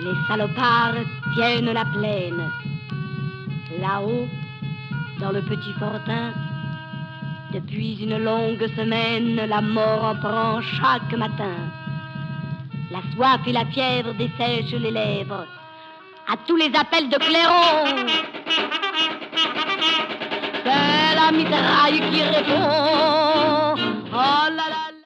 Les salopards tiennent la plaine. Là-haut, dans le petit fortin, depuis une longue semaine, la mort en prend chaque matin. La soif et la fièvre dessèchent les lèvres à tous les appels de clairon. C'est la mitraille qui répond.